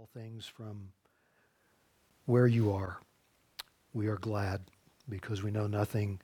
all things from where you are. We are glad because we know nothing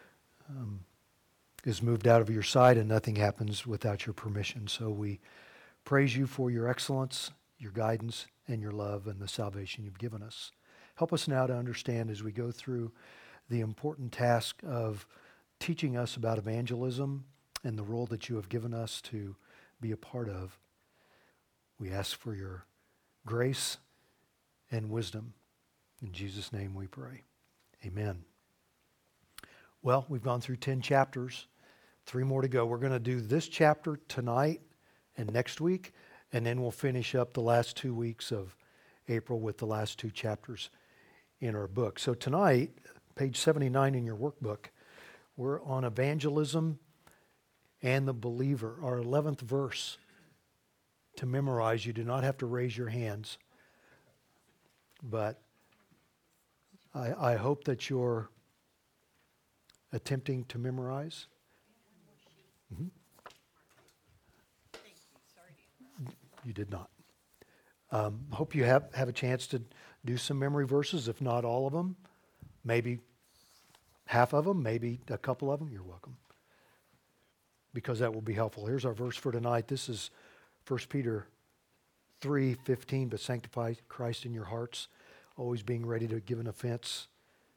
is moved out of your sight and nothing happens without your permission. So we praise you for your excellence, your guidance, and your love and the salvation you've given us. Help us now to understand as we go through the important task of teaching us about evangelism and the role that you have given us to be a part of. We ask for your grace and wisdom. In Jesus' name we pray. Amen. Well, we've gone through 10 chapters, 3 more to go. We're going to do this chapter tonight and next week, and then we'll finish up the last 2 weeks of April with the last 2 chapters in our book. So tonight, page 79 in your workbook, we're on evangelism and the believer, our 11th verse to memorize. You do not have to raise your hands, but I hope that you're attempting to memorize. Mm-hmm. You did not. Hope you have a chance to do some memory verses, if not all of them, maybe half of them, maybe a couple of them. You're welcome, because that will be helpful. Here's our verse for tonight. This is 1 Peter 3:15, but sanctify Christ in your hearts, always being ready to give an offense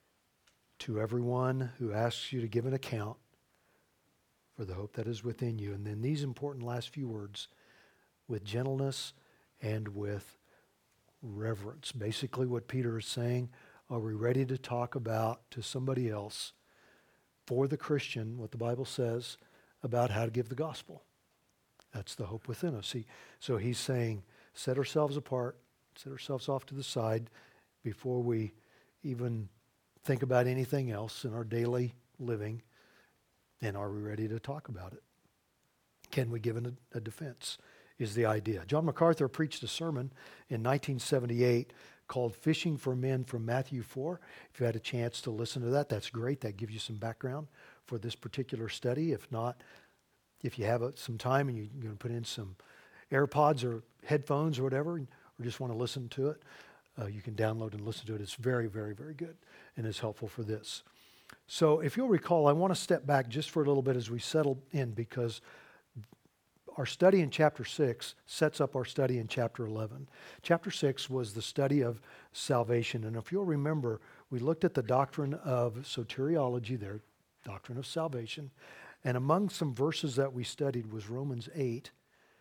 to everyone who asks you to give an account for the hope that is within you. And then these important last few words, with gentleness and with reverence. Basically what Peter is saying, are we ready to talk about to somebody else, for the Christian, what the Bible says about how to give the gospel? That's the hope within us. So he's saying, set ourselves apart, set ourselves off to the side before we even think about anything else in our daily living. And are we ready to talk about it? Can we give a defense, is the idea. John MacArthur preached a sermon in 1978 called Fishing for Men from Matthew 4. If you had a chance to listen to that, that's great. That gives you some background for this particular study. If not, if you have some time and you're going to put in some AirPods or headphones or whatever, or just want to listen to it, you can download and listen to it. It's very, very, very good and is helpful for this. So if you'll recall, I want to step back just for a little bit as we settle in, because our study in chapter 6 sets up our study in chapter 11. Chapter 6 was the study of salvation. And if you'll remember, we looked at the doctrine of soteriology there, doctrine of salvation. And among some verses that we studied was Romans 8,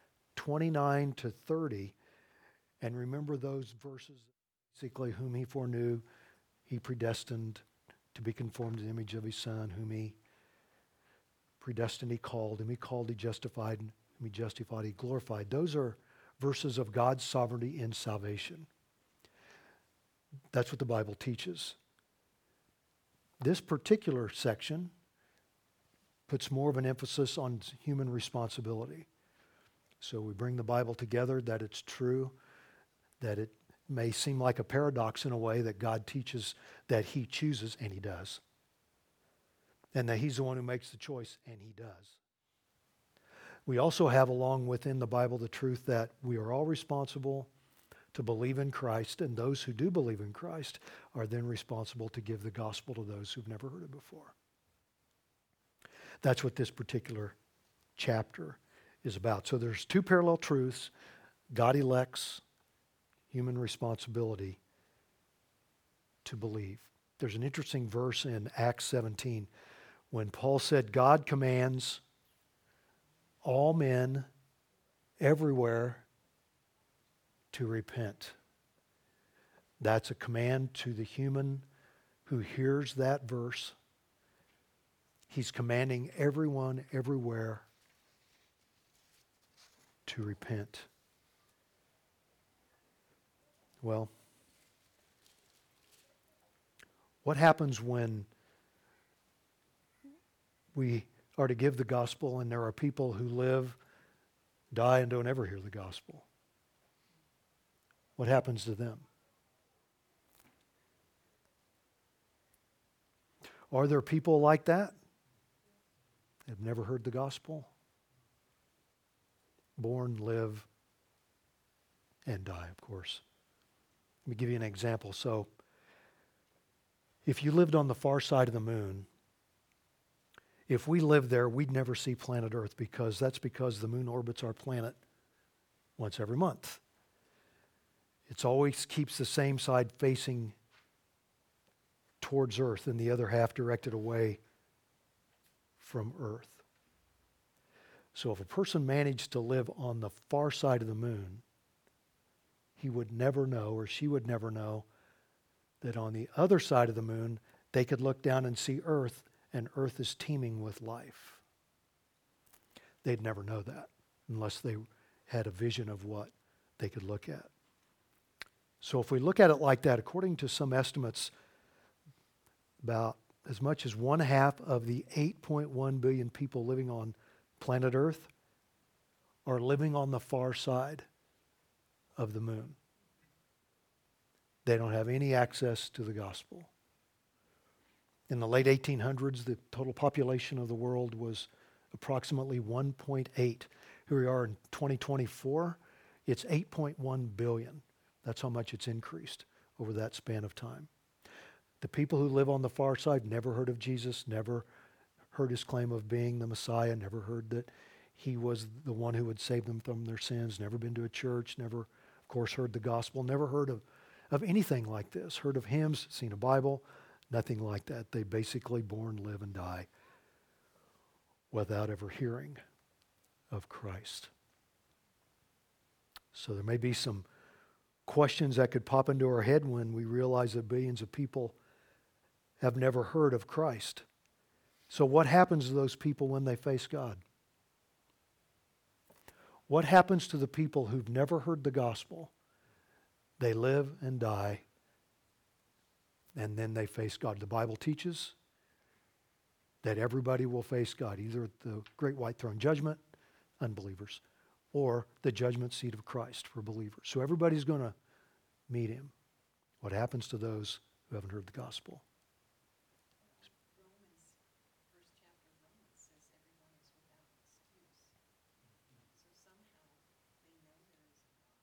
29 to 30. And remember those verses, basically, whom he foreknew, he predestined to be conformed to the image of his Son, whom he predestined, he called, whom he called, he justified, whom he justified, he glorified. Those are verses of God's sovereignty in salvation. That's what the Bible teaches. This particular section puts more of an emphasis on human responsibility. So we bring the Bible together, that it's true, that it may seem like a paradox in a way, that God teaches that he chooses, and he does. And that he's the one who makes the choice, and he does. We also have along within the Bible the truth that we are all responsible to believe in Christ, and those who do believe in Christ are then responsible to give the gospel to those who've never heard it before. That's what this particular chapter is about. So there's 2 parallel truths: God elects, human responsibility to believe. There's an interesting verse in Acts 17 when Paul said, God commands all men everywhere to repent. That's a command to the human who hears that verse. He's commanding everyone everywhere to repent. Well, what happens when we are to give the gospel and there are people who live, die, and don't ever hear the gospel? What happens to them? Are there people like that? Have never heard the gospel? Born, live, and die, of course, me give you an example. So, if you lived on the far side of the moon, if we lived there, we'd never see planet Earth because the moon orbits our planet once every month. It always keeps the same side facing towards Earth and the other half directed away from Earth. So if a person managed to live on the far side of the moon, he would never know, or she would never know, that on the other side of the moon, they could look down and see Earth, and Earth is teeming with life. They'd never know that unless they had a vision of what they could look at. So if we look at it like that, according to some estimates, about as much as 1/2 of the 8.1 billion people living on planet Earth are living on the far side of the moon. They don't have any access to the gospel. In the late 1800s, the total population of the world was approximately 1.8. Here we are in 2024, it's 8.1 billion. That's how much it's increased over that span of time. The people who live on the far side never heard of Jesus, never heard his claim of being the Messiah, never heard that he was the one who would save them from their sins, never been to a church, never, of course, heard the gospel, never heard of anything like this, heard of hymns, seen a Bible, nothing like that. They basically born, live, and die without ever hearing of Christ. So there may be some questions that could pop into our head when we realize that billions of people have never heard of Christ. So what happens to those people when they face God? What happens to the people who've never heard the gospel? They live and die, and then they face God. The Bible teaches that everybody will face God, either at the great white throne judgment, unbelievers, or the judgment seat of Christ for believers. So everybody's going to meet him. What happens to those who haven't heard the gospel? Romans, first chapter of Romans says everyone is without excuse. So somehow they know there is a God.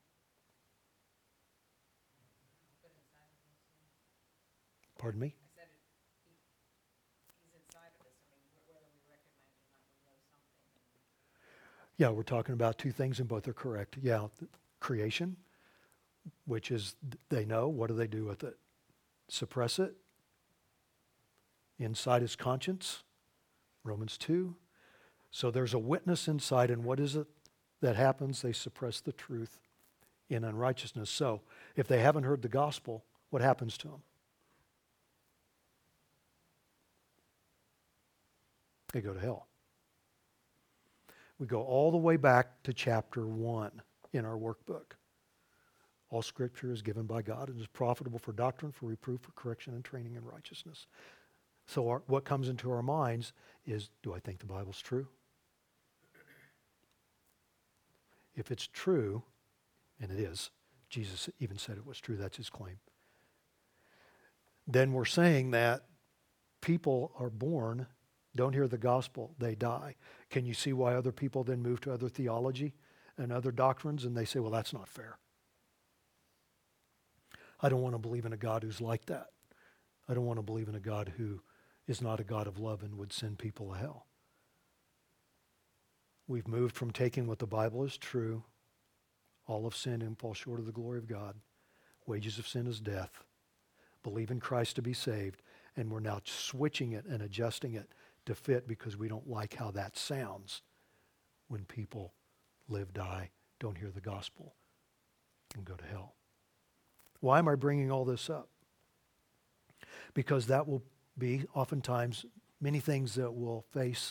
But inside of them too. Pardon me? I said he's inside of us. I mean, whether we recognize it or not, we know something. Yeah, we're talking about two things and both are correct. Yeah, creation, which is they know. What do they do with it? Suppress it. Inside is conscience, Romans 2. So there's a witness inside, and what is it that happens? They suppress the truth in unrighteousness. So if they haven't heard the gospel, what happens to them? They go to hell. We go all the way back to chapter 1 in our workbook. All Scripture is given by God and is profitable for doctrine, for reproof, for correction, and training in righteousness. So what comes into our minds is, do I think the Bible's true? If it's true, and it is, Jesus even said it was true, that's his claim, then we're saying that people are born, don't hear the gospel, they die. Can you see why other people then move to other theology and other doctrines, and they say, well, that's not fair. I don't want to believe in a God who's like that. I don't want to believe in a God who is not a God of love and would send people to hell. We've moved from taking what the Bible is true, all of sin and fall short of the glory of God, wages of sin is death, believe in Christ to be saved, and we're now switching it and adjusting it to fit because we don't like how that sounds when people live, die, don't hear the gospel, and go to hell. Why am I bringing all this up? Because that will be oftentimes many things that we'll face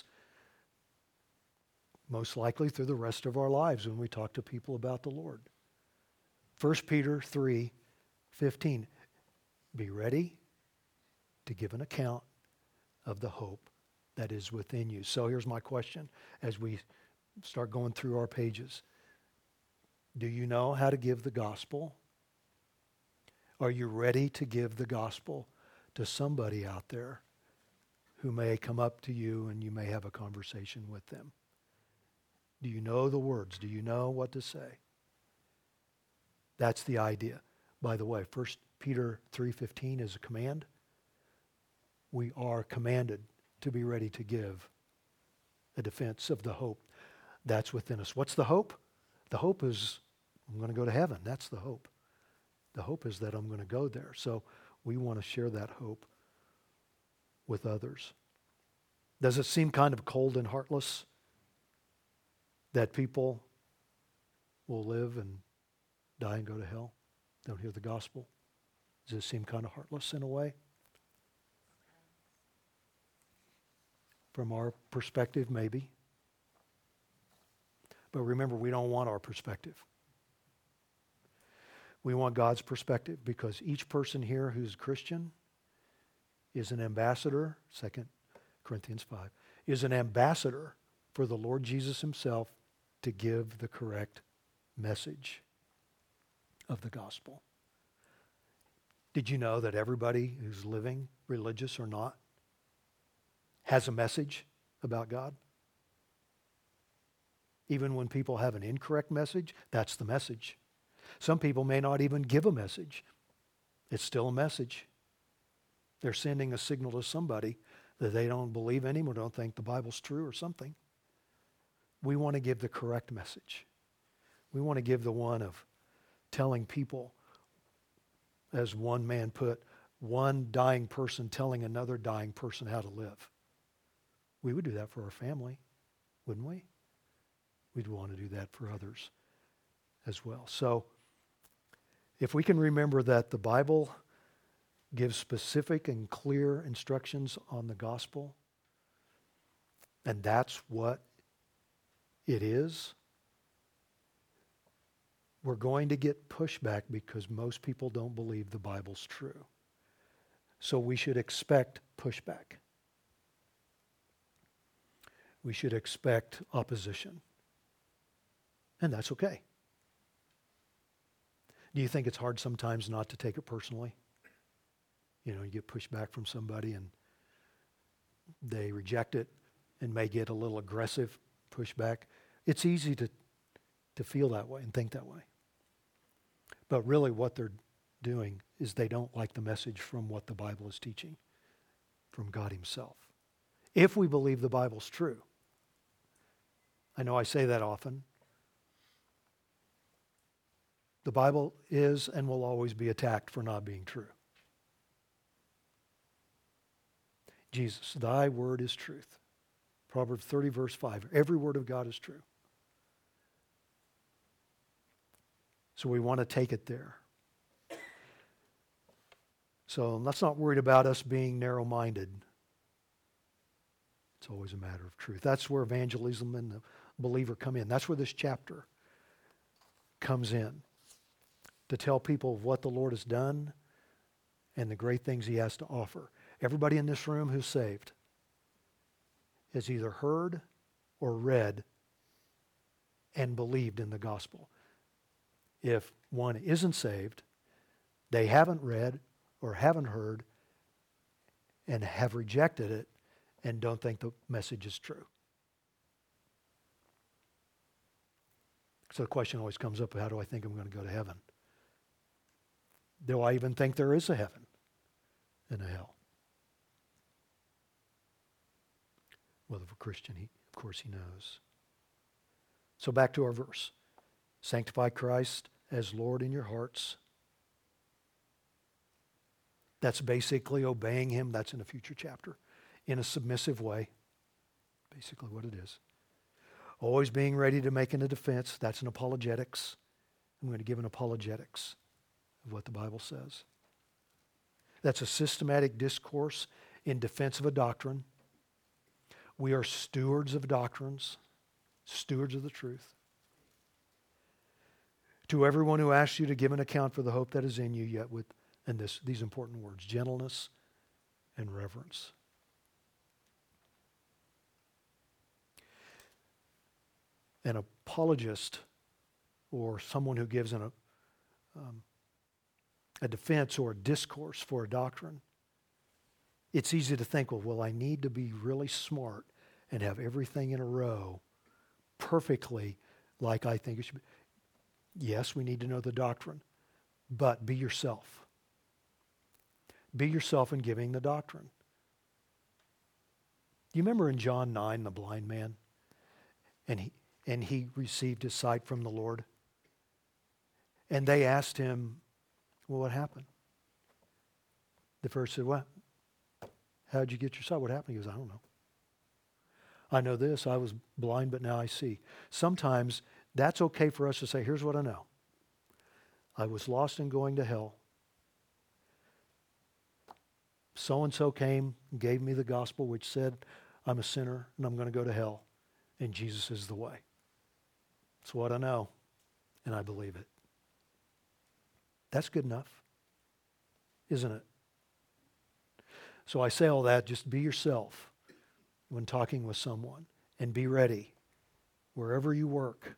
most likely through the rest of our lives when we talk to people about the Lord. 1 Peter 3:15. Be ready to give an account of the hope that is within you. So here's my question as we start going through our pages. Do you know how to give the gospel? Are you ready to give the gospel to somebody out there who may come up to you and you may have a conversation with them? Do you know the words? Do you know what to say? That's the idea. by the way, 1 Peter 3:15 is a command. We are commanded to be ready to give a defense of the hope that's within us. What's the hope? The hope is I'm going to go to heaven. That's the hope. The hope is that I'm going to go there. So we want to share that hope with others. Does it seem kind of cold and heartless that people will live and die and go to hell? Don't hear the gospel? Does it seem kind of heartless in a way? From our perspective, maybe. But remember, we don't want our perspective. We want God's perspective because each person here who's Christian is an ambassador, 2 Corinthians 5, is an ambassador for the Lord Jesus himself to give the correct message of the gospel. Did you know that everybody who's living, religious or not, has a message about God? Even when people have an incorrect message, that's the message. Some people may not even give a message. It's still a message. They're sending a signal to somebody that they don't believe anymore, don't think the Bible's true or something. We want to give the correct message. We want to give the one of telling people, as one man put, one dying person telling another dying person how to live. We would do that for our family, wouldn't we? We'd want to do that for others as well. So, if we can remember that the Bible gives specific and clear instructions on the gospel, and that's what it is, we're going to get pushback because most people don't believe the Bible's true. So we should expect pushback. We should expect opposition. And that's okay. Do you think it's hard sometimes not to take it personally? You know, you get pushed back from somebody and they reject it and may get a little aggressive pushback. It's easy to feel that way and think that way. But really what they're doing is they don't like the message from what the Bible is teaching, from God himself. If we believe the Bible's true. I know I say that often. The Bible is and will always be attacked for not being true. Jesus, thy word is truth. Proverbs 30 verse 5. Every word of God is true. So we want to take it there. So let's not worry about us being narrow-minded. It's always a matter of truth. That's where evangelism and the believer come in. That's where this chapter comes in. To tell people of what the Lord has done and the great things he has to offer. Everybody in this room who's saved has either heard or read and believed in the gospel. If one isn't saved, they haven't read or haven't heard and have rejected it and don't think the message is true. So the question always comes up, how do I think I'm going to go to heaven? Do I even think there is a heaven and a hell? Well, if a Christian, of course he knows. So back to our verse. Sanctify Christ as Lord in your hearts. That's basically obeying him. That's in a future chapter. In a submissive way. Basically what it is. Always being ready to make a defense. That's an apologetics. I'm going to give an apologetics of what the Bible says. That's a systematic discourse in defense of a doctrine. We are stewards of doctrines, stewards of the truth. To everyone who asks you to give an account for the hope that is in you, yet with, and these important words, gentleness and reverence. An apologist, or someone who gives a defense or a discourse for a doctrine, it's easy to think, well, I need to be really smart and have everything in a row perfectly like I think it should be. Yes, we need to know the doctrine, But be yourself. Be yourself in giving the doctrine. You remember in John 9, the blind man? And he received his sight from the Lord. And they asked him, well, what happened? The first said, well, how'd you get your sight? What happened? He goes, I don't know. I know this. I was blind, but now I see. Sometimes that's okay for us to say, here's what I know. I was lost and going to hell. So-and-so came and gave me the gospel which said I'm a sinner and I'm going to go to hell. And Jesus is the way. It's what I know, and I believe it. That's good enough, isn't it? So I say all that, just be yourself when talking with someone, and be ready wherever you work.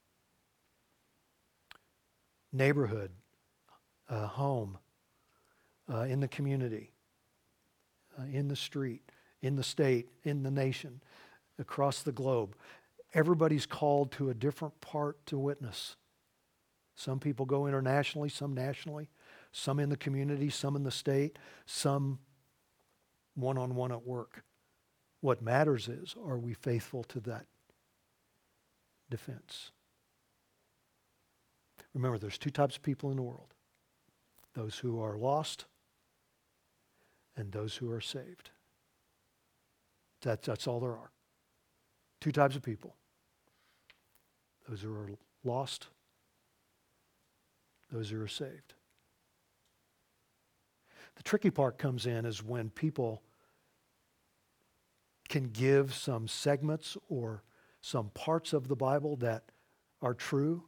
Neighborhood, home, in the community, in the street, in the state, in the nation, across the globe. Everybody's called to a different part to witness. Some people go internationally, some nationally, some in the community, some in the state, some one-on-one at work. What matters is, are we faithful to that defense? Remember, there's two types of people in the world. Those who are lost and those who are saved. That's all there are. Two types of people. Those who are lost, those who are saved. The tricky part comes in is when people can give some segments or some parts of the Bible that are true,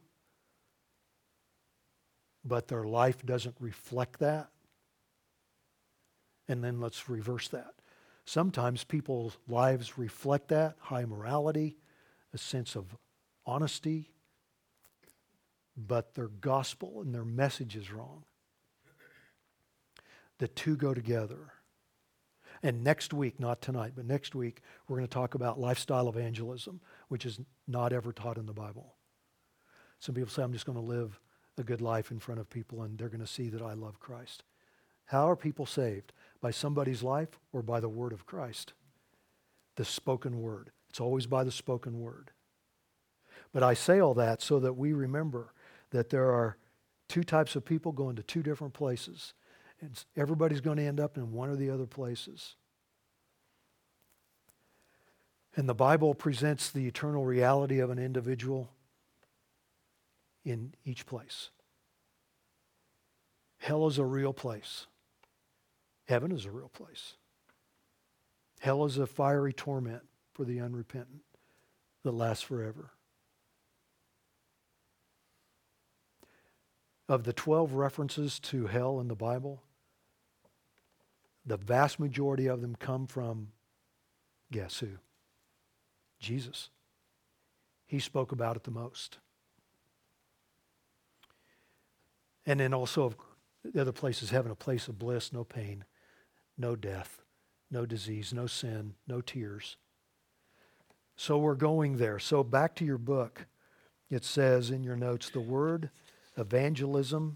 but their life doesn't reflect that. And then let's reverse that. Sometimes people's lives reflect that, high morality, a sense of honesty, but their gospel and their message is wrong. The two go together. And next week, not tonight, but next week, we're going to talk about lifestyle evangelism, which is not ever taught in the Bible. Some people say, I'm just going to live a good life in front of people and they're going to see that I love Christ. How are people saved? By somebody's life or by the word of Christ? The spoken word. It's always by the spoken word. But I say all that so that we remember that there are two types of people going to two different places. And everybody's going to end up in one or the other places. And the Bible presents the eternal reality of an individual in each place. Hell is a real place. Heaven is a real place. Hell is a fiery torment for the unrepentant that lasts forever. Of the 12 references to hell in the Bible, the vast majority of them come from, guess who? Jesus. He spoke about it the most. And then also the other places, heaven, a place of bliss, no pain, no death, no disease, no sin, no tears. So we're going there. So back to your book. It says in your notes, the word evangelism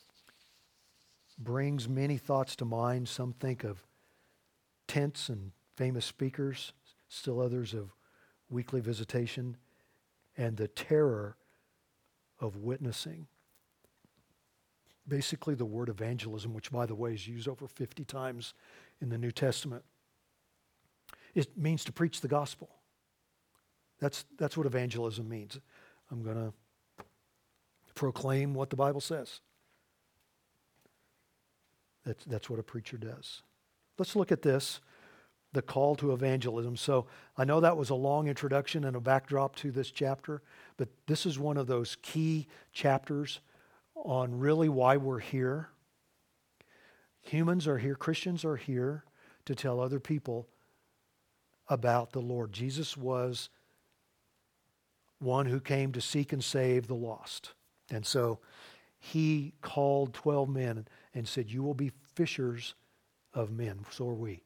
brings many thoughts to mind. Some think of tents and famous speakers, still others of weekly visitation, and the terror of witnessing. Basically, the word evangelism, which by the way is used over 50 times in the New Testament, it means to preach the gospel. That's what evangelism means. I'm going to proclaim what the Bible says. That's what a preacher does. Let's look at this, the call to evangelism. So I know that was a long introduction and a backdrop to this chapter, but this is one of those key chapters on really why we're here. Humans are here, Christians are here to tell other people about the Lord. Jesus was one who came to seek and save the lost. And so he called 12 men and said, you will be fishers of men. So are we.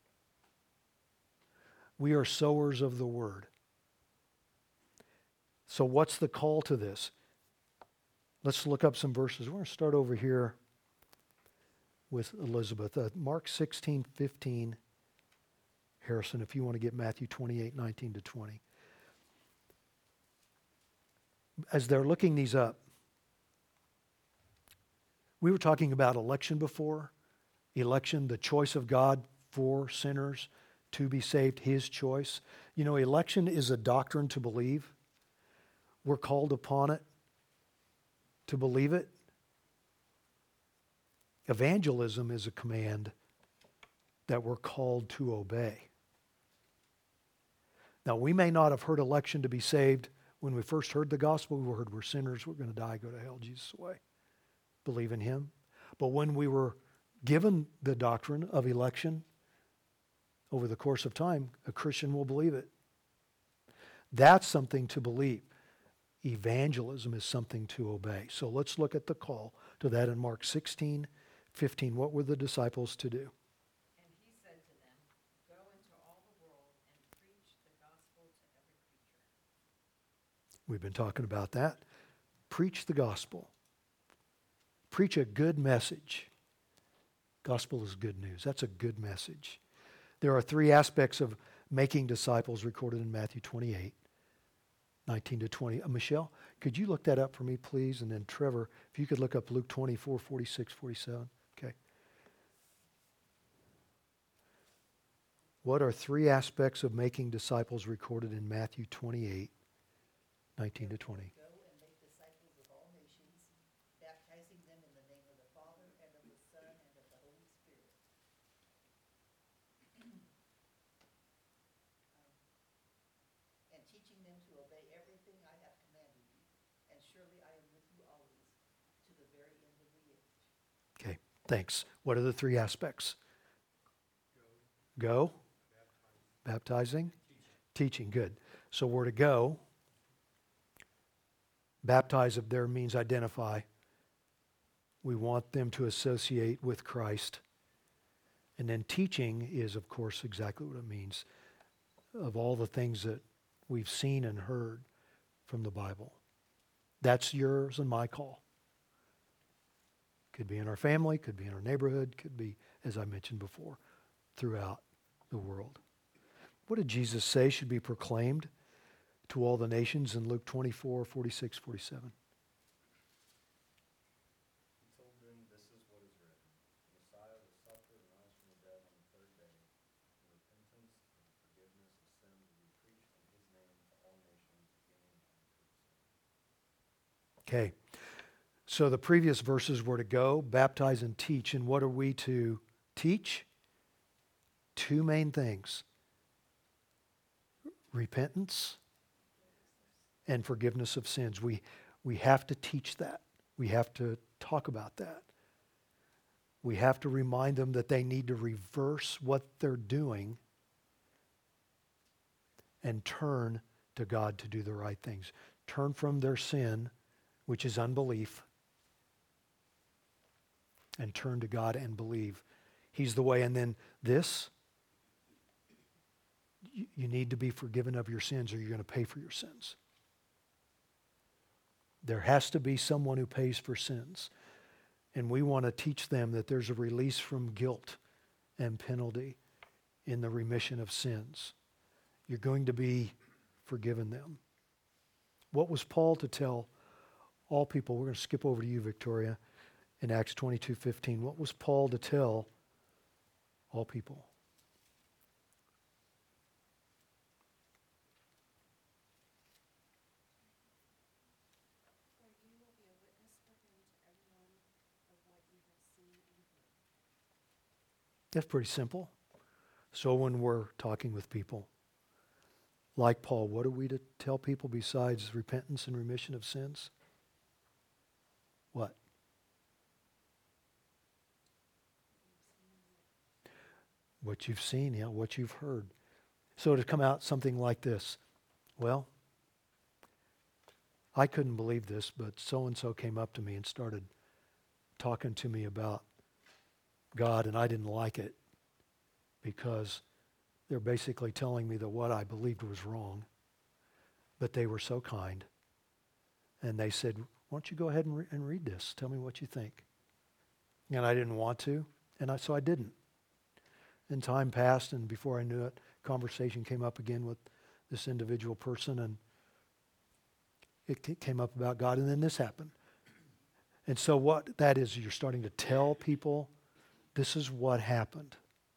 We are sowers of the word. So what's the call to this? Let's look up some verses. We're going to start over here with Elizabeth. Mark 16:15. Harrison, if you want to get Matthew 28:19 to 20. As they're looking these up, we were talking about election before. Election, the choice of God for sinners to be saved, His choice. You know, election is a doctrine to believe. We're called upon it to believe it. Evangelism is a command that we're called to obey. Now, we may not have heard election to be saved when we first heard the gospel. We heard we're sinners, we're going to die, go to hell, Jesus away. Believe in Him. But when we were given the doctrine of election, over the course of time, a Christian will believe it. That's something to believe. Evangelism is something to obey. So let's look at the call to that in Mark 16:15. What were the disciples to do? And he said to them, "Go into all the world and preach the gospel to every creature." We've been talking about that. Preach the gospel. Preach a good message. Gospel is good news. That's a good message. There are three aspects of making disciples recorded in Matthew 28:19 to 20. Michelle, could you look that up for me, please? And then Trevor, if you could look up Luke 24:46-47. Okay. What are three aspects of making disciples recorded in Matthew 28:19 to 20? Go and make disciples of all nations, baptizing them in the name of the Father, and of the Son, and of the Holy Spirit. And teaching them to obey everything I have commanded you. And surely I am with you always, to the very end of the age. Okay, thanks. What are the three aspects? Go. Baptizing. Teaching. Good. So we're to go. Baptize up there means identify. We want them to associate with Christ. And then teaching is, of course, exactly what it means. Of all the things that we've seen and heard from the Bible. That's yours and my call. Could be in our family, could be in our neighborhood, could be, as I mentioned before, throughout the world. What did Jesus say should be proclaimed to all the nations in Luke 24:46-47? He told them, "This is what is written. The Messiah will suffer and rise from the dead on the third day, and repentance and forgiveness of sins will be preached in His name to all nations, beginning in Jerusalem." Okay. So the previous verses were to go, baptize, and teach. And what are we to teach? Two main things. Repentance and forgiveness of sins. We have to teach that. We have to talk about that. We have to remind them that they need to reverse what they're doing and turn to God to do the right things. Turn from their sin, which is unbelief, and turn to God and believe He's the way. And then this, you need to be forgiven of your sins or you're going to pay for your sins. There has to be someone who pays for sins. And we want to teach them that there's a release from guilt and penalty in the remission of sins. You're going to be forgiven them. What was Paul to tell all people? We're going to skip over to you, Victoria, in Acts 22:15. What was Paul to tell all people? For you will be a witness for him to everyone of what you have seen and heard. That's pretty simple. So when we're talking with people, like Paul, what are we to tell people besides repentance and remission of sins? What? What you've seen, yeah, what you've heard. So to come out something like this, well, I couldn't believe this, but so-and-so came up to me and started talking to me about God, and I didn't like it because they're basically telling me that what I believed was wrong. But they were so kind. And they said, why don't you go ahead and read this? Tell me what you think. And I didn't want to, so I didn't. And time passed, and before I knew it, conversation came up again with this individual person, and it came up about God, and then this happened. And so what that is, you're starting to tell people, this is what happened.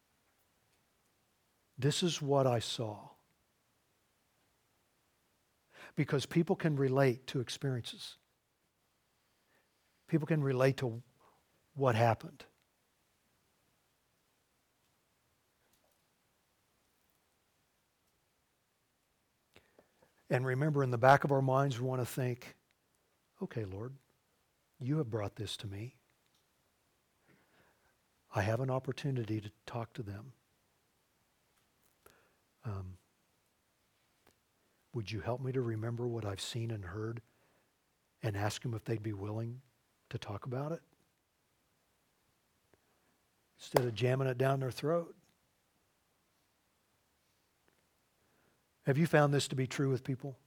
This is what I saw. Because people can relate to experiences. People can relate to what happened. And remember, in the back of our minds, we want to think, okay, Lord, you have brought this to me. I have an opportunity to talk to them. Would you help me to remember what I've seen and heard and ask them if they'd be willing to talk about it? Instead of jamming it down their throat. Have you found this to be true with people?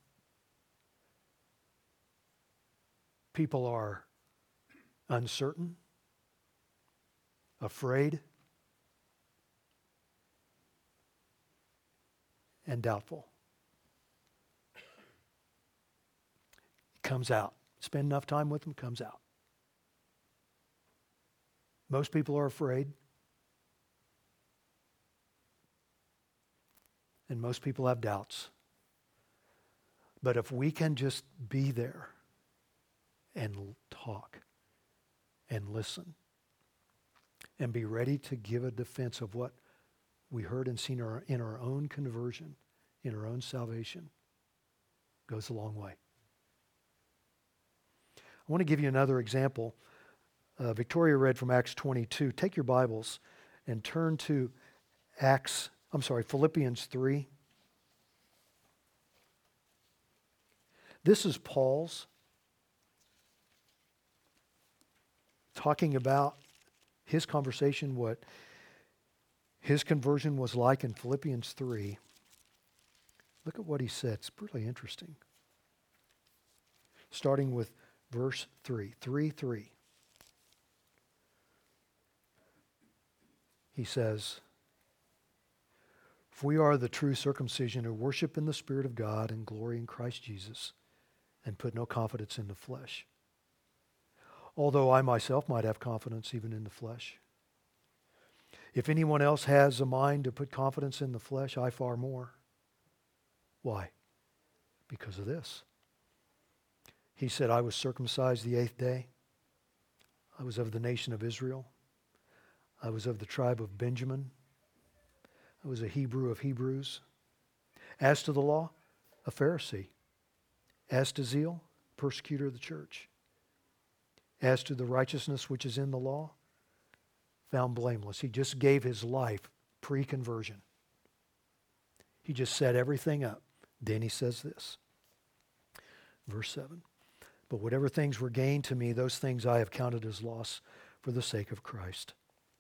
People are uncertain, afraid, and doubtful. It comes out. Spend enough time with them, comes out. Most people are afraid. And most people have doubts. But if we can just be there and talk and listen and be ready to give a defense of what we heard and seen in our own conversion, in our own salvation, goes a long way. I want to give you another example. Victoria read from Acts 22. Take your Bibles and turn to Philippians 3. This is Paul's talking about his conversation, what his conversion was like in Philippians 3. Look at what he said. It's pretty interesting. Starting with verse 3. 3:3. He says, "If we are the true circumcision who worship in the Spirit of God and glory in Christ Jesus and put no confidence in the flesh. Although I myself might have confidence even in the flesh. If anyone else has a mind to put confidence in the flesh, I far more." Why? Because of this. He said, "I was circumcised the 8th day. I was of the nation of Israel. I was of the tribe of Benjamin. I was a Hebrew of Hebrews. As to the law, a Pharisee. As to zeal, persecutor of the church. As to the righteousness which is in the law, found blameless." He just gave his life pre-conversion. He just set everything up. Then he says this. Verse 7. "But whatever things were gained to me, those things I have counted as loss for the sake of Christ.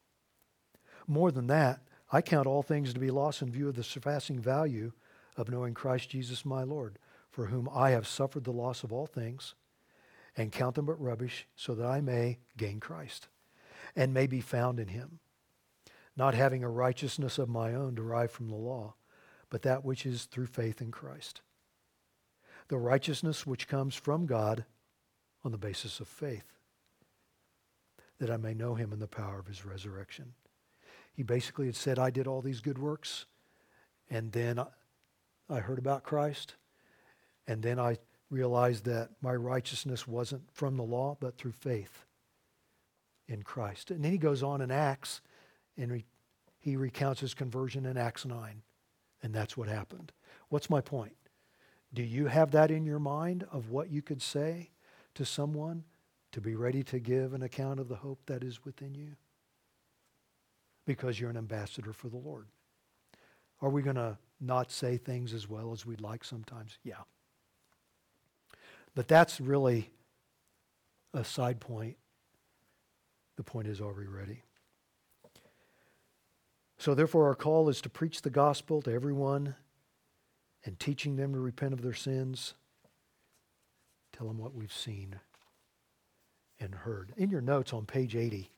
More than that, I count all things to be lost in view of the surpassing value of knowing Christ Jesus my Lord, for whom I have suffered the loss of all things, and count them but rubbish, so that I may gain Christ, and may be found in him, not having a righteousness of my own derived from the law, but that which is through faith in Christ. The righteousness which comes from God on the basis of faith, that I may know him in the power of his resurrection." He basically had said, I did all these good works, and then I heard about Christ, and then I realized that my righteousness wasn't from the law, but through faith in Christ. And then he goes on in Acts, and he recounts his conversion in Acts 9, and that's what happened. What's my point? Do you have that in your mind of what you could say to someone to be ready to give an account of the hope that is within you? Because you're an ambassador for the Lord. Are we going to not say things as well as we'd like sometimes? Yeah. But that's really a side point. The point is, are we ready? So therefore our call is to preach the gospel to everyone and teaching them to repent of their sins. Tell them what we've seen and heard. In your notes on page 80,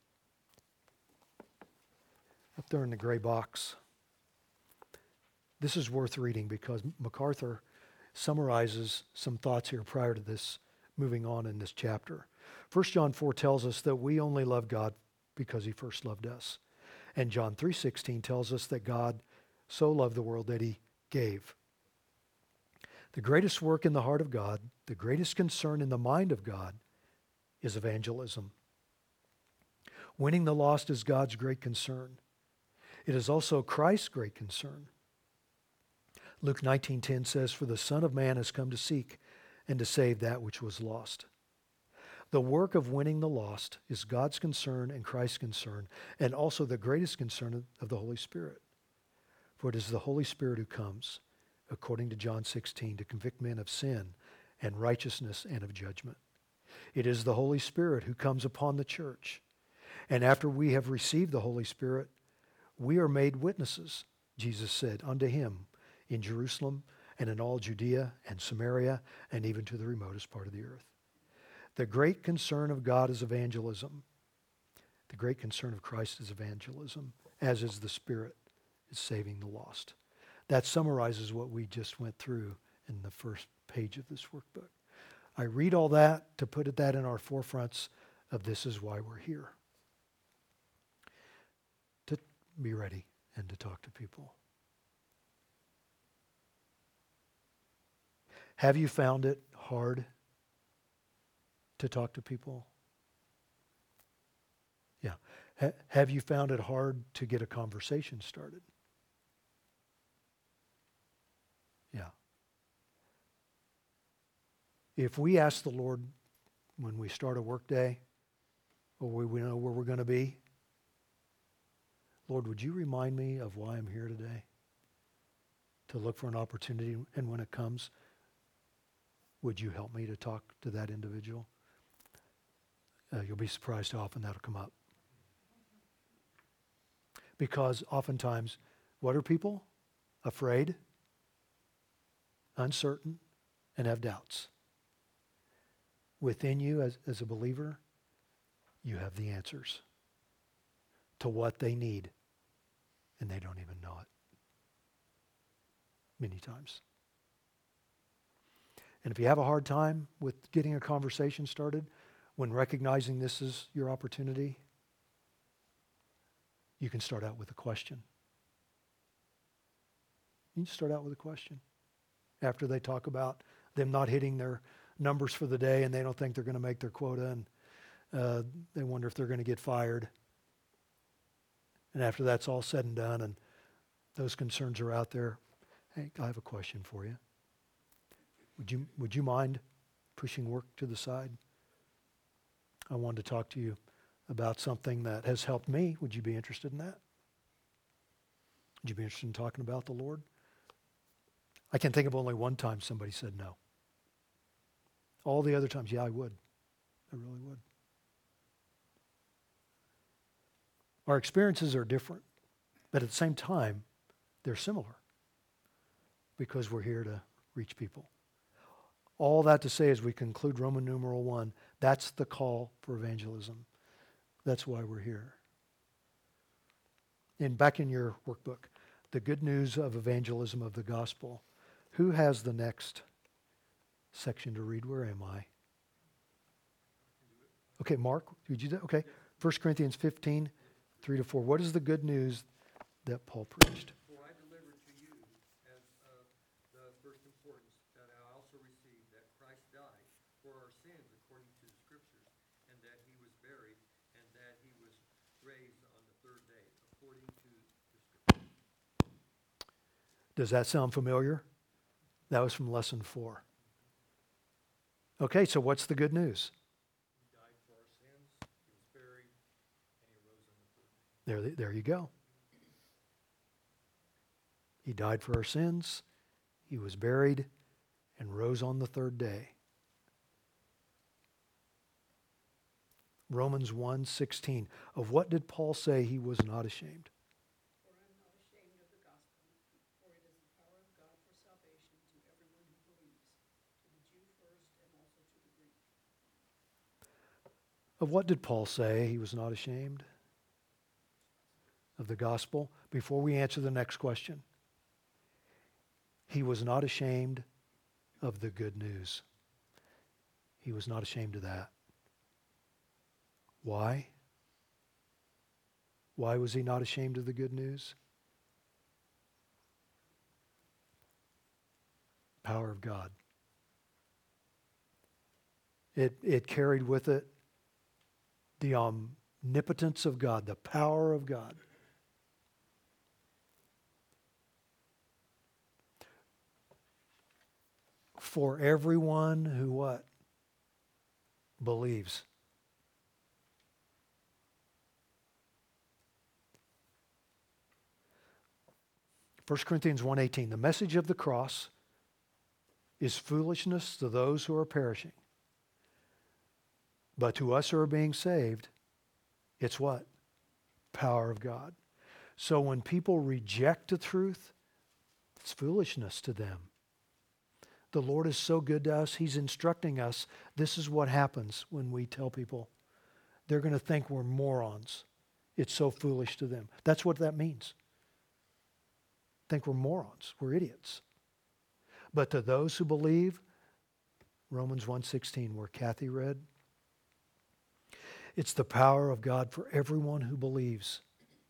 up there in the gray box, this is worth reading because MacArthur summarizes some thoughts here prior to this moving on in this chapter. 1 John 4 tells us that we only love God because he first loved us. And John 3:16 tells us that God so loved the world that he gave. The greatest work in the heart of God, the greatest concern in the mind of God, is evangelism. Winning the lost is God's great concern. It is also Christ's great concern. Luke 19:10 says, "For the Son of Man has come to seek and to save that which was lost." The work of winning the lost is God's concern and Christ's concern, and also the greatest concern of the Holy Spirit. For it is the Holy Spirit who comes, according to John 16, to convict men of sin and righteousness and of judgment. It is the Holy Spirit who comes upon the church. And after we have received the Holy Spirit, we are made witnesses, Jesus said, unto him in Jerusalem and in all Judea and Samaria and even to the remotest part of the earth. The great concern of God is evangelism. The great concern of Christ is evangelism, as is the Spirit is saving the lost. That summarizes what we just went through in the first page of this workbook. I read all that to put that in our forefronts of this is why we're here. To be ready and to talk to people. Have you found it hard to talk to people? Yeah. Have you found it hard to get a conversation started? Yeah. If we ask the Lord when we start a work day, or we know where we're going to be, Lord, would you remind me of why I'm here today? To look for an opportunity, and when it comes, would you help me to talk to that individual? You'll be surprised how often that'll come up. Because oftentimes, what are people? Afraid, uncertain, and have doubts. Within you as a believer, you have the answers to what they need, and they don't even know it. Many times. And if you have a hard time with getting a conversation started, when recognizing this is your opportunity, you can start out with a question. You can start out with a question. After they talk about them not hitting their numbers for the day and they don't think they're going to make their quota and they wonder if they're going to get fired. And after that's all said and done and those concerns are out there, hey, I have a question for you. Would you mind pushing work to the side? I wanted to talk to you about something that has helped me. Would you be interested in that? Would you be interested in talking about the Lord? I can think of only one time somebody said no. All the other times, yeah, I would. I really would. Our experiences are different, but at the same time, they're similar because we're here to reach people. All that to say as we conclude Roman numeral 1, that's the call for evangelism. That's why we're here. And back in your workbook, the good news of evangelism of the gospel. Who has the next section to read? Where am I? Okay, Mark, did you do that? Okay. 1 Corinthians 15, 3-4. What is the good news that Paul preached? For I delivered to you as of the first importance that I also received that Christ died for our sins according to the Scriptures, and that he was buried, and that he was raised on the third day according to the Scriptures. Does that sound familiar? That was from lesson 4. Okay, so what's the good news? He died for our sins, he was buried, and he rose on the third day. There you go. He died for our sins. He was buried and rose on the third day. Romans 1:16. Of what did Paul say he was not ashamed? For I am not ashamed of the gospel, for it is the power of God for salvation to everyone who believes, to the Jew first and also to the Greek. Of what did Paul say he was not ashamed? Of the gospel? Before we answer the next question. He was not ashamed of the good news. He was not ashamed of that. Why? Why was he not ashamed of the good news? Power of God. It carried with it the omnipotence of God, the power of God. For everyone who what? Believes. First Corinthians 1:18, the message of the cross is foolishness to those who are perishing. But to us who are being saved, it's what? Power of God. So when people reject the truth, it's foolishness to them. The Lord is so good to us. He's instructing us. This is what happens when we tell people. They're going to think we're morons. It's so foolish to them. That's what that means. Think we're morons. We're idiots. But to those who believe, Romans 1:16, where Kathy read, it's the power of God for everyone who believes.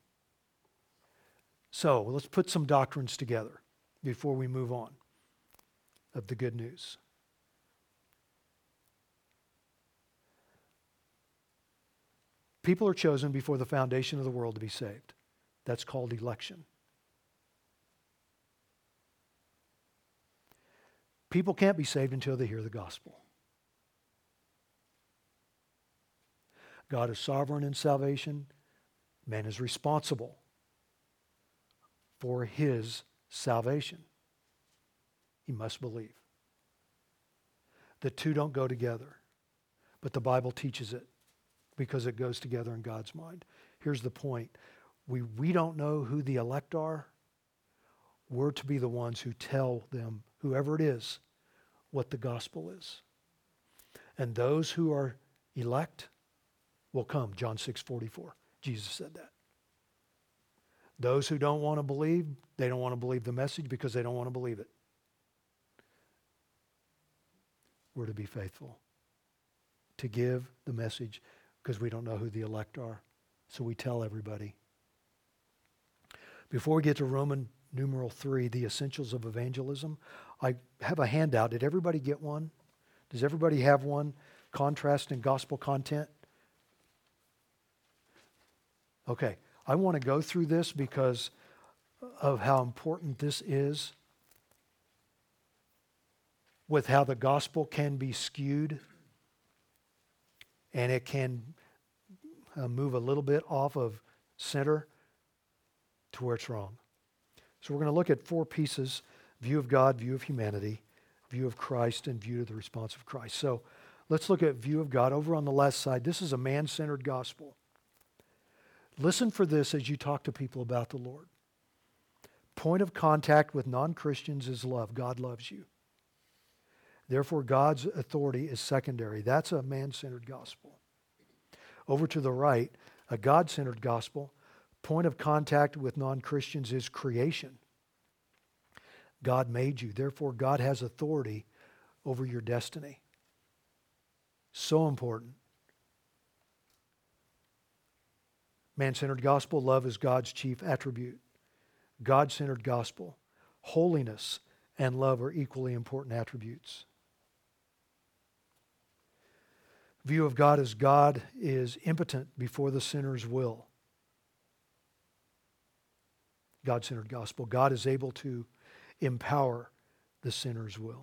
So let's put some doctrines together before we move on of the good news. People are chosen before the foundation of the world to be saved. That's called election. People can't be saved until they hear the gospel. God is sovereign in salvation. Man is responsible for his salvation. He must believe. The two don't go together, but the Bible teaches it because it goes together in God's mind. Here's the point. We don't know who the elect are. We're to be the ones who tell them, whoever it is, what the gospel is. And those who are elect will come. John 6:44. Jesus said that. Those who don't want to believe, they don't want to believe the message because they don't want to believe it. We're to be faithful. To give the message because we don't know who the elect are. So we tell everybody. Before we get to Roman numeral 3, the essentials of evangelism, I have a handout. Did everybody get one? Does everybody have one? Contrast and gospel content? Okay. I want to go through this because of how important this is with how the gospel can be skewed and it can move a little bit off of center to where it's wrong. So we're going to look at 4 pieces: view of God, view of humanity, view of Christ, and view of the response of Christ. So let's look at view of God. Over on the left side, this is a man-centered gospel. Listen for this as you talk to people about the Lord. Point of contact with non-Christians is love. God loves you. Therefore, God's authority is secondary. That's a man-centered gospel. Over to the right, a God-centered gospel. Point of contact with non-Christians is creation. God made you. Therefore, God has authority over your destiny. So important. Man-centered gospel, love is God's chief attribute. God-centered gospel, holiness and love are equally important attributes. View of God as God is impotent before the sinner's will. God-centered gospel. God is able to empower the sinner's will.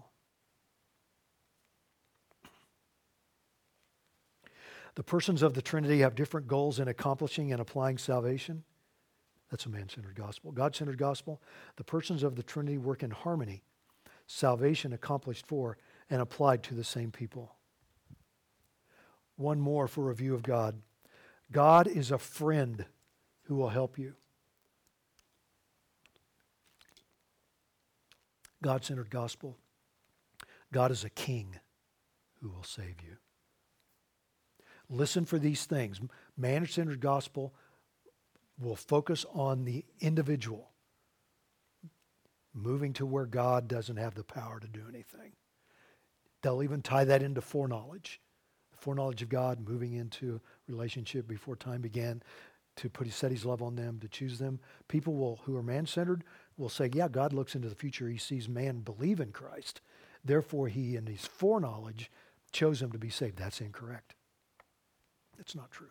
The persons of the Trinity have different goals in accomplishing and applying salvation. That's a man-centered gospel. God-centered gospel. The persons of the Trinity work in harmony. Salvation accomplished for and applied to the same people. One more for a view of God. God is a friend who will help you. God-centered gospel. God is a king who will save you. Listen for these things. Man-centered gospel will focus on the individual, moving to where God doesn't have the power to do anything. They'll even tie that into foreknowledge. The foreknowledge of God, moving into relationship before time began, to set his love on them, to choose them. People who are man-centered will say, yeah, God looks into the future. He sees man believe in Christ. Therefore, he, in his foreknowledge, chose them to be saved. That's incorrect. That's not true.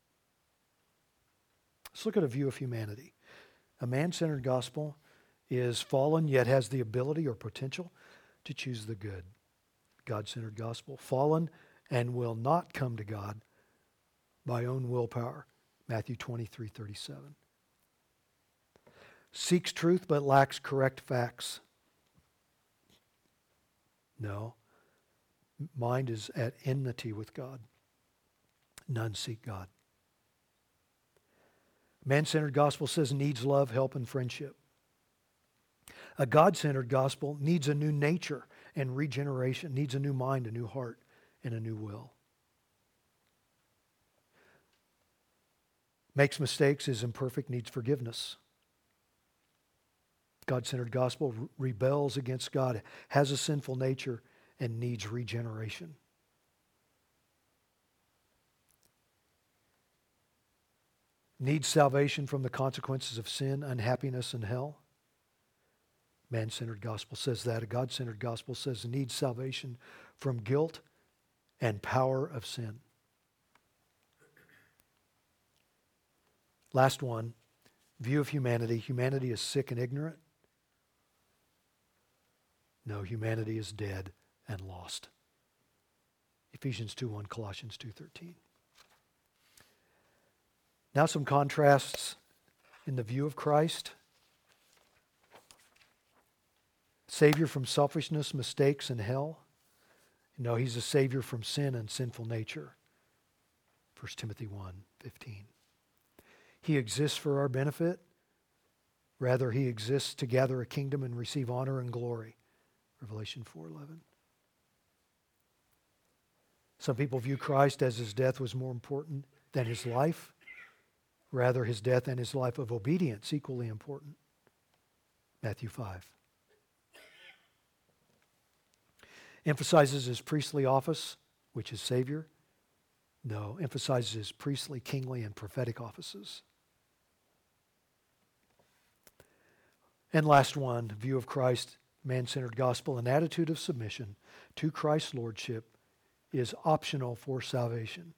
Let's look at a view of humanity. A man-centered gospel is fallen, yet has the ability or potential to choose the good. God-centered gospel, fallen and will not come to God by own willpower. Matthew 23:37. Seeks truth but lacks correct facts. No. Mind is at enmity with God. None seek God. Man-centered gospel says needs love, help, and friendship. A God-centered gospel needs a new nature and regeneration, needs a new mind, a new heart, and a new will. Makes mistakes, is imperfect, needs forgiveness. God-centered gospel rebels against God, has a sinful nature, and needs regeneration. Needs salvation from the consequences of sin, unhappiness, and hell. Man-centered gospel says that. A God-centered gospel says needs salvation from guilt and power of sin. Last one, view of humanity. Humanity is sick and ignorant. No, humanity is dead and lost. Ephesians 2:1, Colossians 2:13. Now some contrasts in the view of Christ. Savior from selfishness, mistakes, and hell. No, he's a Savior from sin and sinful nature. 1 Timothy 1:15. He exists for our benefit. Rather, he exists to gather a kingdom and receive honor and glory. Revelation 4:11. Some people view Christ as his death was more important than his life. Rather, his death and his life of obedience equally important. Matthew 5. Emphasizes his priestly office, which is Savior. No, emphasizes his priestly, kingly, and prophetic offices. And last one, view of Christ, man-centered gospel, an attitude of submission to Christ's lordship is optional for salvation.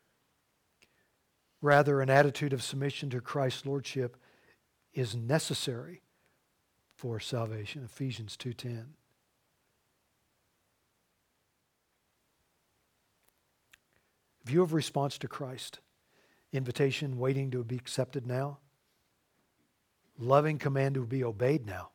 Rather, an attitude of submission to Christ's lordship is necessary for salvation. Ephesians 2:10. View of response to Christ. Invitation waiting to be accepted now. Loving command to be obeyed now.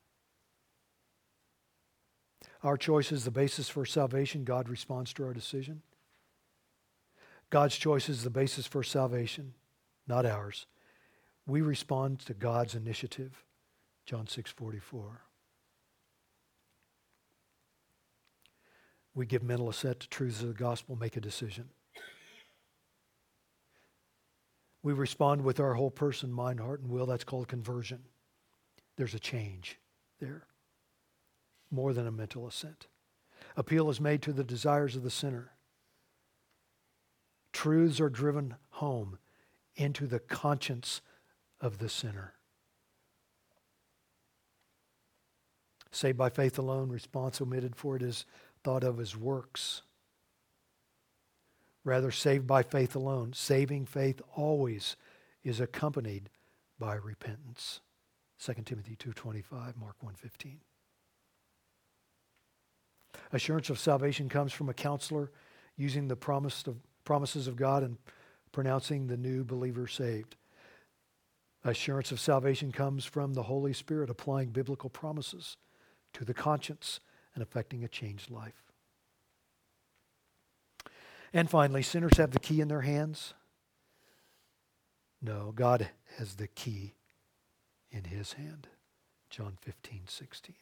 Our choice is the basis for salvation. God responds to our decision. God's choice is the basis for salvation, not ours. We respond to God's initiative. John 6:44. We give mental assent to truths of the gospel, make a decision. We respond with our whole person, mind, heart, and will. That's called conversion. There's a change there. More than a mental assent. Appeal is made to the desires of the sinner. Truths are driven home into the conscience of the sinner. Saved by faith alone, response omitted, for it is thought of as works. Rather, saved by faith alone. Saving faith always is accompanied by repentance. 2 Timothy 2:25, Mark 1:15. Assurance of salvation comes from a counselor using the promises of God and pronouncing the new believer saved. Assurance of salvation comes from the Holy Spirit applying biblical promises to the conscience and affecting a changed life. And finally, sinners have the key in their hands. No, God has the key in his hand. John 15:16.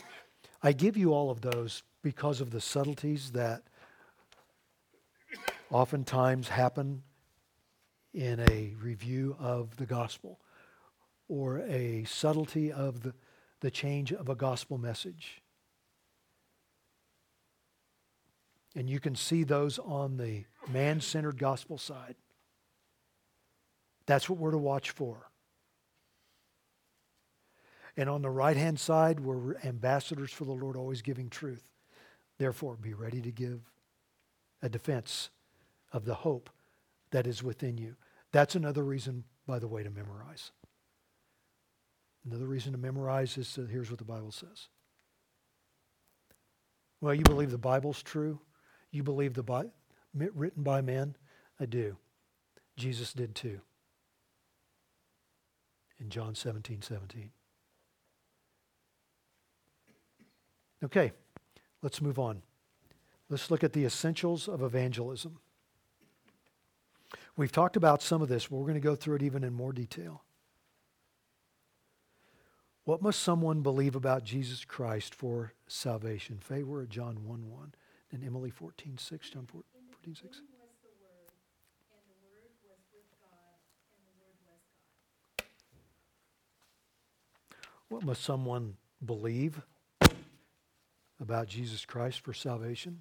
I give you all of those because of the subtleties that oftentimes happen in a review of the gospel or a subtlety of the change of a gospel message. And you can see those on the man-centered gospel side. That's what we're to watch for. And on the right-hand side, we're ambassadors for the Lord, always giving truth. Therefore, be ready to give a defense of the hope that is within you. That's another reason, by the way, to memorize. Another reason to memorize is here's what the Bible says. Well, you believe the Bible's true? You believe the Bible written by men? I do. Jesus did too. In John 17:17. Okay, let's move on. Let's look at the essentials of evangelism. We've talked about some of this, but we're going to go through it even in more detail. What must someone believe about Jesus Christ for salvation? Faye, we're at John 1:1. And Emily 14:6, John 14:6. In the beginning was the Word, and the Word was with God, and the Word was God. What must someone believe about Jesus Christ for salvation?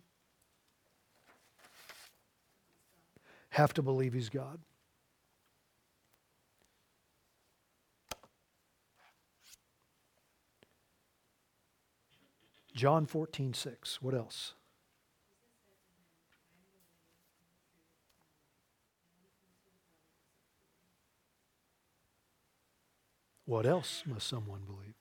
Have to believe he's God. John 14:6. What else? What else must someone believe?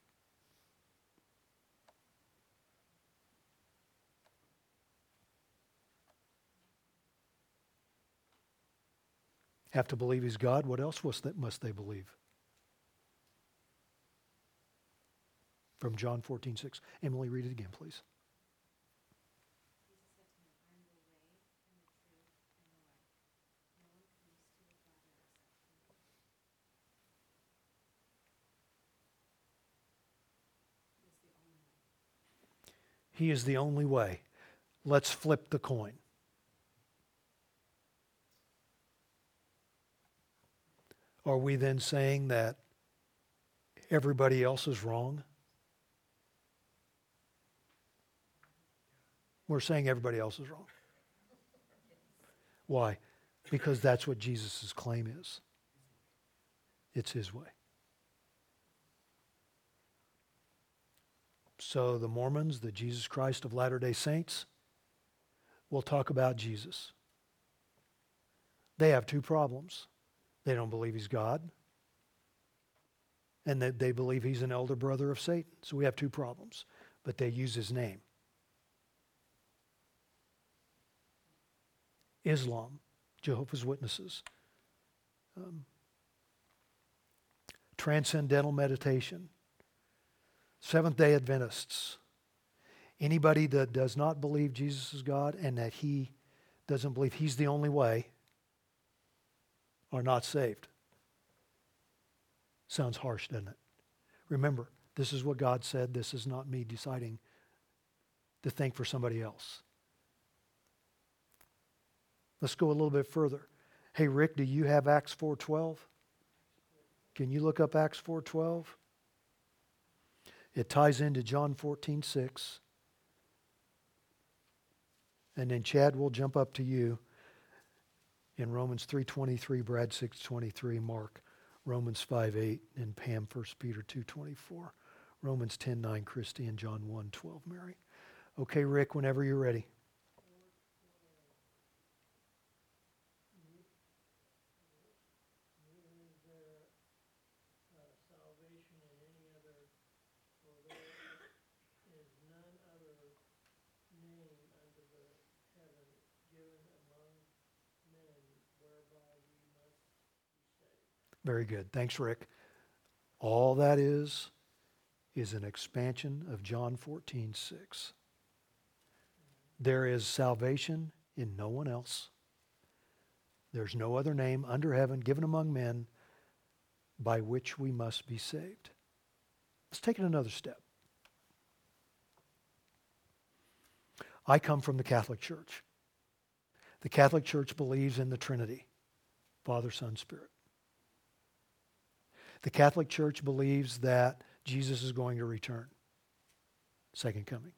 Have to believe he's God. What else must they believe? From John 14:6. Emily, read it again, please. Jesus said to him, I am the way and the truth and the life. No one comes to the Father except through me. He is the only way. He is the only way. Let's flip the coin. Are we then saying that everybody else is wrong? We're saying everybody else is wrong. Why? Because that's what Jesus' claim is. It's his way. So the Mormons, the Jesus Christ of Latter-day Saints, will talk about Jesus. They have two problems. They don't believe he's God, and that they believe he's an elder brother of Satan. So we have two problems, but they use his name. Islam, Jehovah's Witnesses, Transcendental Meditation, Seventh-day Adventists, anybody that does not believe Jesus is God and that he doesn't believe he's the only way are not saved. Sounds harsh, doesn't it? Remember, this is what God said. This is not me deciding to think for somebody else. Let's go a little bit further. Hey, Rick, do you have Acts 4:12? Can you look up Acts 4:12? It ties into John 14:6. And then Chad, we'll jump up to you in Romans 3:23, Brad 6:23, Mark, Romans 5:8, and Pam 1 Peter 2:24, Romans 10:9, Christy, and John 1:12, Mary. Okay, Rick, whenever you're ready. Salvation in any other, for there is none other name under the heaven given among men whereby we must be saved. Very good. Thanks, Rick. All that is an expansion of John 14:6. There is salvation in no one else. There's no other name under heaven given among men by which we must be saved. Let's take it another step. I come from the Catholic Church. The Catholic Church believes in the Trinity, Father, Son, Spirit. The Catholic Church believes that Jesus is going to return, second coming.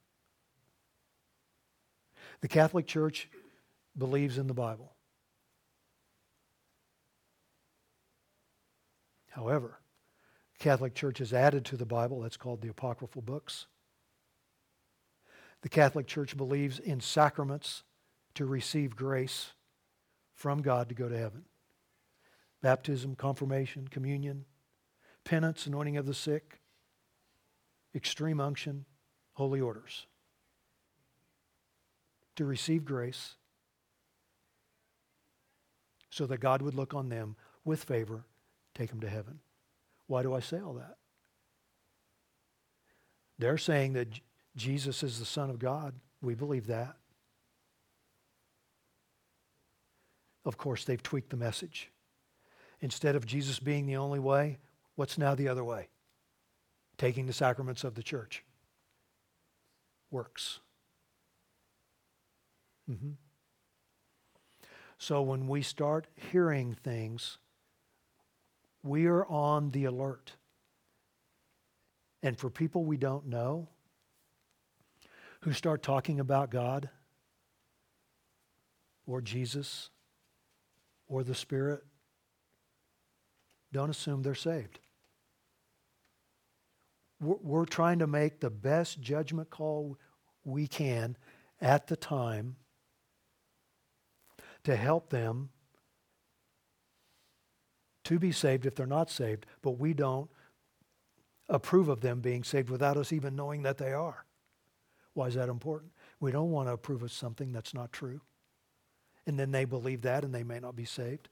The Catholic Church believes in the Bible. However, the Catholic Church has added to the Bible, that's called the apocryphal books. The Catholic Church believes in sacraments to receive grace from God to go to heaven. Baptism, confirmation, communion, penance, anointing of the sick, extreme unction, holy orders. To receive grace so that God would look on them with favor, take them to heaven. Why do I say all that? They're saying that Jesus is the Son of God. We believe that. Of course, they've tweaked the message. Instead of Jesus being the only way, what's now the other way? Taking the sacraments of the church. Works. So when we start hearing things, we are on the alert. And for people we don't know, who start talking about God or Jesus or the Spirit, don't assume they're saved. We're trying to make the best judgment call we can at the time to help them to be saved if they're not saved, but we don't approve of them being saved without us even knowing that they are. Why is that important? We don't want to approve of something that's not true. And then they believe that and they may not be saved.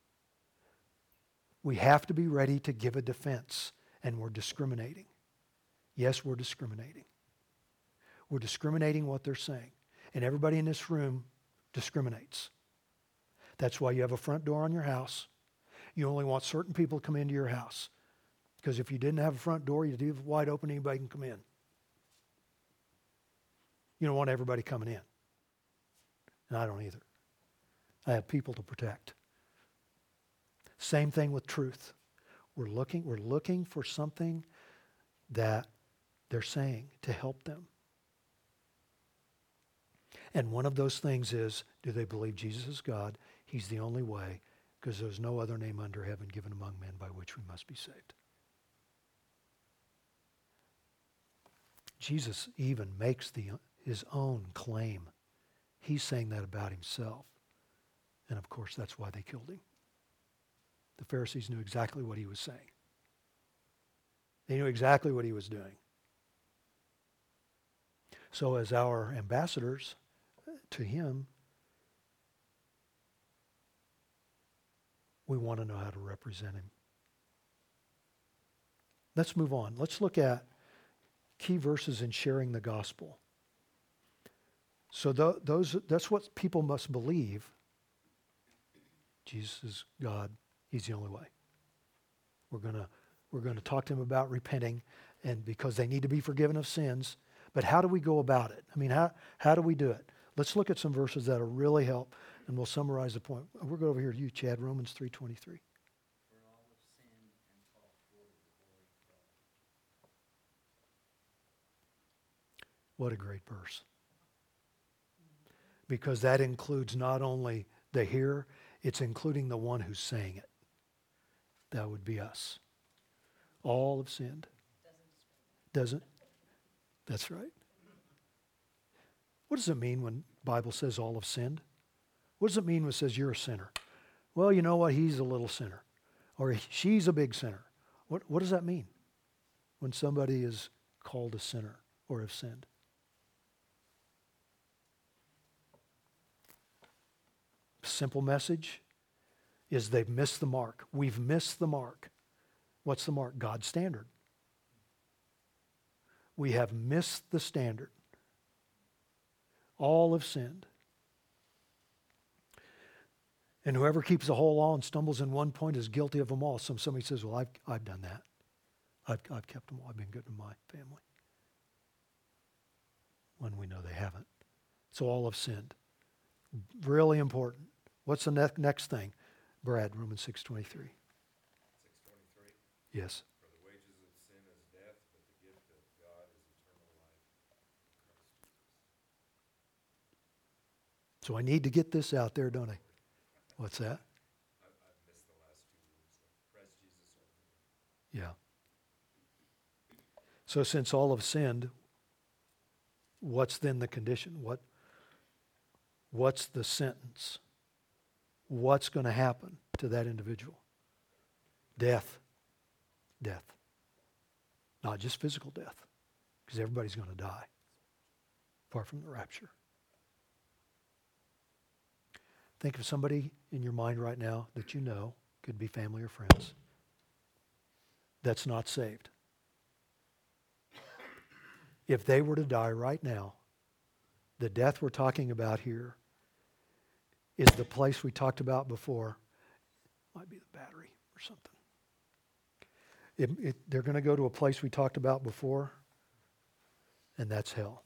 We have to be ready to give a defense, and we're discriminating. Yes, we're discriminating. We're discriminating what they're saying. And everybody in this room discriminates. That's why you have a front door on your house. You only want certain people to come into your house. Because if you didn't have a front door, you'd leave it wide open, anybody can come in. You don't want everybody coming in. And I don't either. I have people to protect. Same thing with truth. We're looking for something that they're saying to help them. And one of those things is, do they believe Jesus is God? He's the only way, because there's no other name under heaven given among men by which we must be saved. Jesus even makes his own claim. He's saying that about himself. And of course, that's why they killed him. The Pharisees knew exactly what he was saying. They knew exactly what he was doing. So as our ambassadors to him, we want to know how to represent him. Let's move on. Let's look at key verses in sharing the gospel. So that's what people must believe. Jesus is God. He's the only way. We're going to talk to them about repenting, and because they need to be forgiven of sins. But how do we go about it? I mean, how do we do it? Let's look at some verses that'll really help, and we'll summarize the point. We'll go over here to you, Chad, Romans 3:23. For all have sinned and fall short of the glory of God. What a great verse. Because that includes not only the hearer, it's including the one who's saying it. That would be us. All have sinned. Doesn't? That's right. What does it mean when the Bible says all have sinned? What does it mean when it says you're a sinner? Well, you know what? He's a little sinner. Or she's a big sinner. What does that mean when somebody is called a sinner or have sinned? Simple message is they've missed the mark. We've missed the mark. What's the mark? God's standard. We have missed the standard. All have sinned. And whoever keeps the whole law and stumbles in one point is guilty of them all. Somebody says, well, I've done that. I've kept them all. I've been good to my family. When we know they haven't. So all have sinned. Really important. What's the next thing? Brad, Romans 6:23. 6:23. Yes. For the wages of sin is death, but the gift of God is eternal life in Christ Jesus. So I need to get this out there, don't I? What's that? I've missed the last two words, though. Christ Jesus only. Yeah. So since all have sinned, what's then the condition? What's the sentence? What's going to happen to that individual? Death. Death. Not just physical death, because everybody's going to die, apart from the rapture. Think of somebody in your mind right now that you know, could be family or friends, that's not saved. If they were to die right now, the death we're talking about here is the place we talked about before. Might be the battery or something. They're going to go to a place we talked about before, and that's hell.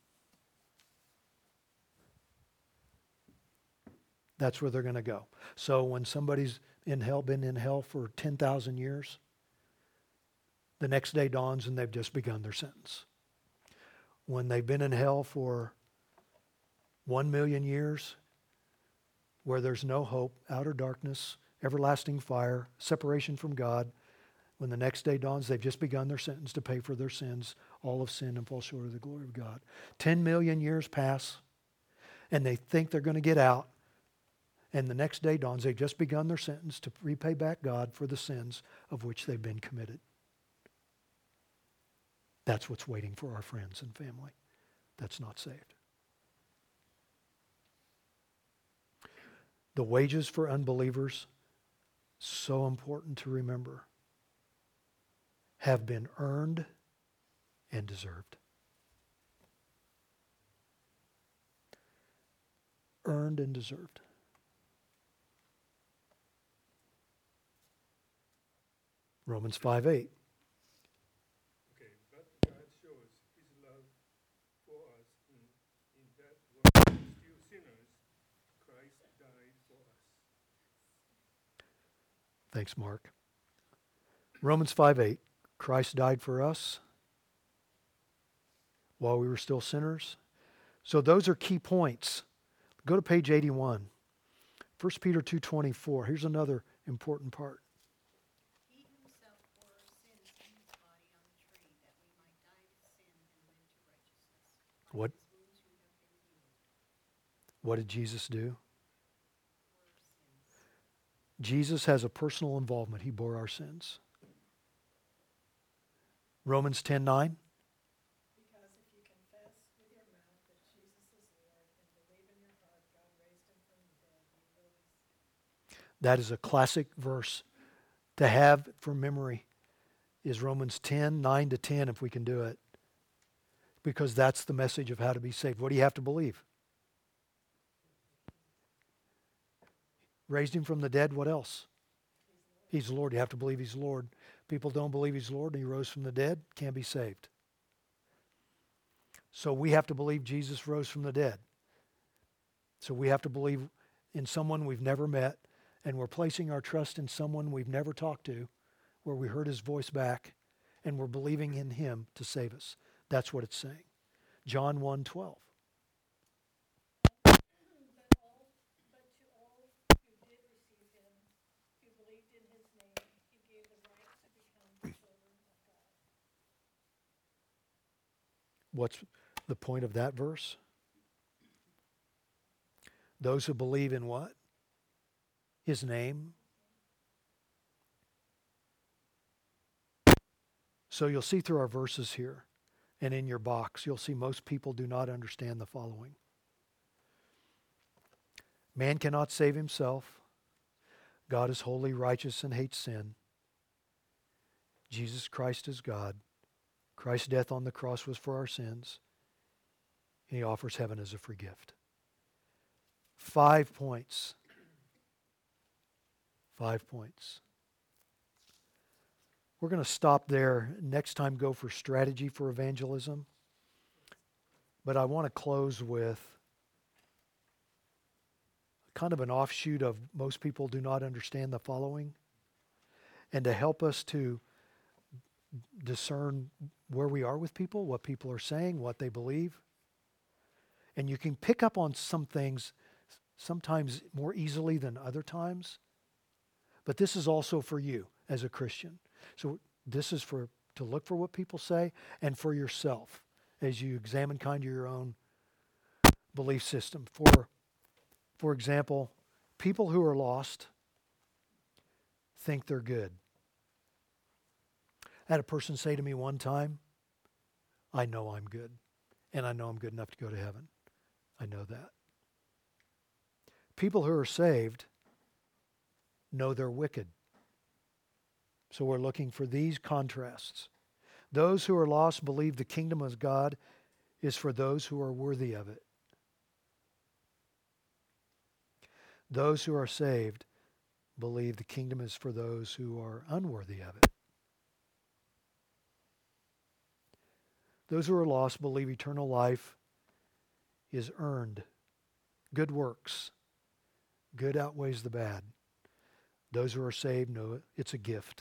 That's where they're going to go. So when somebody's in hell, been in hell for 10,000 years, the next day dawns and they've just begun their sentence. When they've been in hell for 1 million years, where there's no hope, outer darkness, everlasting fire, separation from God, when the next day dawns, they've just begun their sentence to pay for their sins. All have sinned and fall short of the glory of God. 10 million years pass, and they think they're going to get out. And the next day dawns, they've just begun their sentence to repay back God for the sins of which they've been committed. That's what's waiting for our friends and family that's not saved. The wages for unbelievers, so important to remember, have been earned and deserved. Earned and deserved. Romans 5:8. Okay, but God shows his love for us in that while we were still sinners, Christ died for us. Thanks, Mark. Romans 5:8. Christ died for us while we were still sinners. So those are key points. Go to page 81. 1 Peter 2:24. Here's another important part. He himself bore our sins in his body on the tree, that we might die to sin and live to righteousness. By What? his wounds you have been healed. What did Jesus do? Bore our sins. Jesus has a personal involvement. He bore our sins. Romans 10:9. Because if you confess with your mouth that Jesus is Lord and believe in your heart God raised him from the dead, you will be saved. That is a classic verse to have for memory, is Romans 10:9-10, if we can do it. Because that's the message of how to be saved. What do you have to believe? Raised him from the dead, what else? He's Lord. You have to believe he's Lord. People don't believe he's Lord and he rose from the dead, can't be saved. So we have to believe Jesus rose from the dead. So we have to believe in someone we've never met, and we're placing our trust in someone we've never talked to, where we heard his voice back, and we're believing in him to save us. That's what it's saying. John 1:12. But to all who did receive him, who believed in his name, he gave the right to become the children of God. What's the point of that verse? Those who believe in what? His name. So you'll see through our verses here and in your box, you'll see most people do not understand the following. Man cannot save himself. God is holy, righteous, and hates sin. Jesus Christ is God. Christ's death on the cross was for our sins. He offers heaven as a free gift. 5 points. 5 points. We're going to stop there. Next time, go for strategy for evangelism. But I want to close with kind of an offshoot of most people do not understand the following, and to help us to discern where we are with people, what people are saying, what they believe. And you can pick up on some things sometimes more easily than other times. But this is also for you as a Christian. So this is to look for what people say, and for yourself as you examine kind of your own belief system. For example, people who are lost think they're good. I had a person say to me one time, I know I'm good, and I know I'm good enough to go to heaven. I know that. People who are saved know they're wicked. So we're looking for these contrasts. Those who are lost believe the kingdom of God is for those who are worthy of it. Those who are saved believe the kingdom is for those who are unworthy of it. Those who are lost believe eternal life is earned. Good works. Good outweighs the bad. Those who are saved know it's a gift.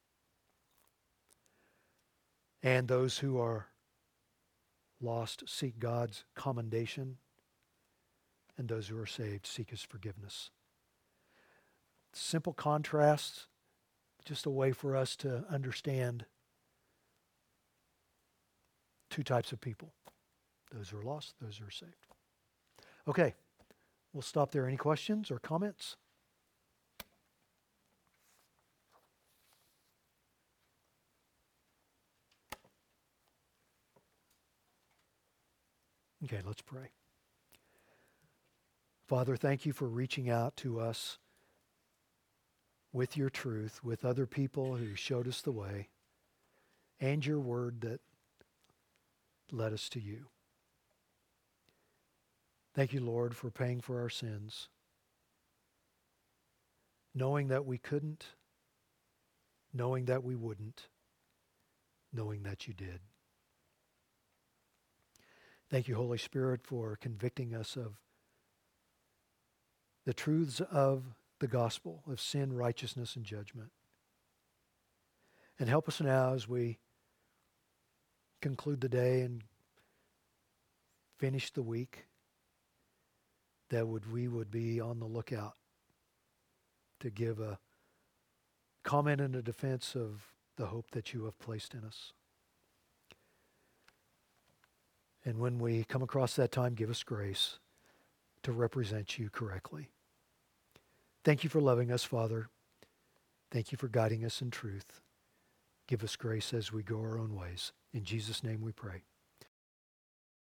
And those who are lost seek God's commendation, and those who are saved seek His forgiveness. Simple contrasts, just a way for us to understand two types of people. Those who are lost, those who are saved. Okay, we'll stop there. Any questions or comments? Okay, let's pray. Father, thank you for reaching out to us with your truth, with other people who showed us the way, and your word that led us to you. Thank you, Lord, for paying for our sins, knowing that we couldn't, knowing that we wouldn't, knowing that you did. Thank you, Holy Spirit, for convicting us of the truths of the gospel of sin, righteousness, and judgment. And help us now as we conclude the day and finish the week, that we would be on the lookout to give a comment and a defense of the hope that you have placed in us. And when we come across that time, give us grace to represent you correctly. Thank you for loving us, Father. Thank you for guiding us in truth. Give us grace as we go our own ways. In Jesus' name we pray.